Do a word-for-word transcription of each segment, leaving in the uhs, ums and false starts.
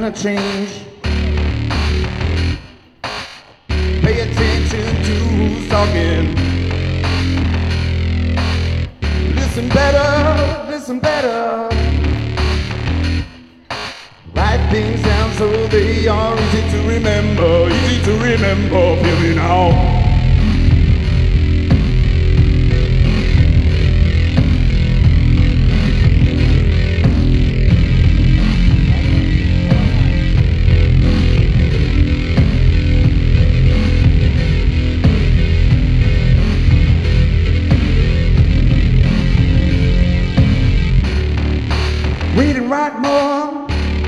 gonna change? Pay attention to who's talking. Listen better, listen better. Write things down so they are easy to remember, easy to remember. Feel me now. Read and write more.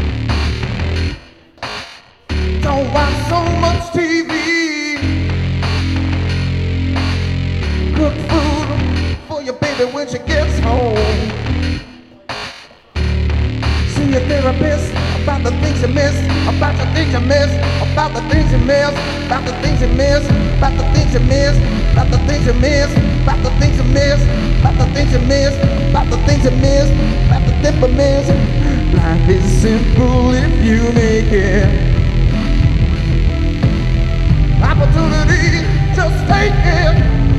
Don't watch so much T V. Cook food for your baby when she gets home. See your therapist about the things you miss, about the things you miss, about the things you miss, about the things you miss, about the things you miss, about the things you miss, about the things you miss, about the things you miss, about the things you miss, about the things you miss. Life is simple if you make it. Opportunity, just take it.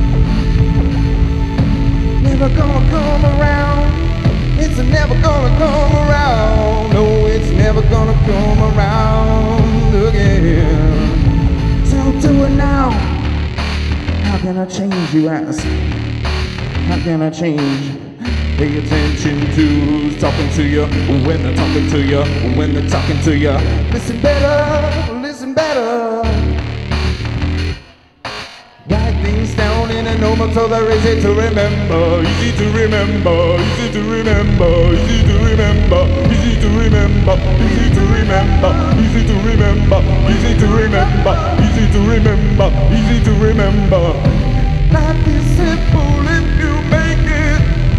Never gonna come around. It's never gonna come around. No, it's never gonna come around again. So do it now. How can I change, you ask? How can I change? Pay attention to who's talking to you, when they're talking to you, when they're talking to you. Listen better, listen better. Write things down in a notebook so they're easy to remember, easy to remember, easy to remember, easy to remember, easy to remember, easy to remember, easy to remember, easy to remember, easy to remember, easy to remember. Life is simple if you make it.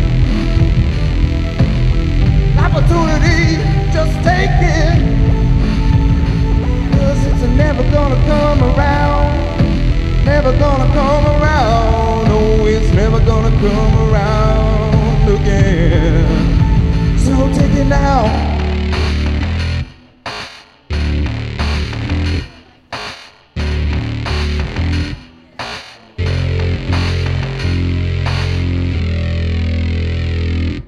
Opportunity, just take it. Cause it's never gonna come around. Never gonna come around. No, it's never gonna come around again. So take it now.